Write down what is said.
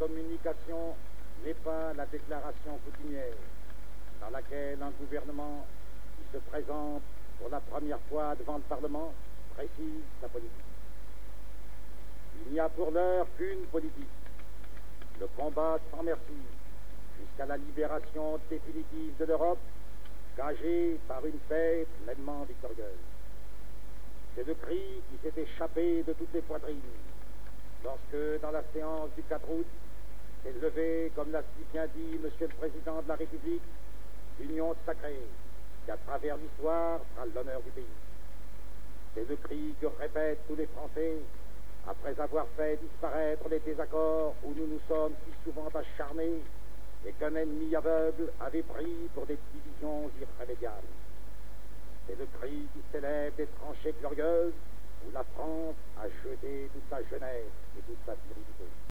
communication n'est pas la déclaration coutumière dans laquelle un gouvernement qui se présente pour la première fois devant le Parlement précise sa politique. Il n'y a pour l'heure qu'une politique, le combat sans merci jusqu'à la libération définitive de l'Europe, gagée par une paix pleinement victorieuse. C'est le cri qui s'est échappé de toutes les poitrines lorsque, dans la séance du 4 août, s'est levé, comme l'a si bien dit Monsieur le Président de la République, l'union sacrée qui, à travers l'histoire, sera l'honneur du pays. C'est le cri que répètent tous les Français après avoir fait disparaître les désaccords où nous nous sommes si souvent acharnés et qu'un ennemi aveugle avait pris pour des divisions irrémédiables. C'est le cri qui s'élève des tranchées glorieuses où la France a jeté toute sa jeunesse et toute sa virilité.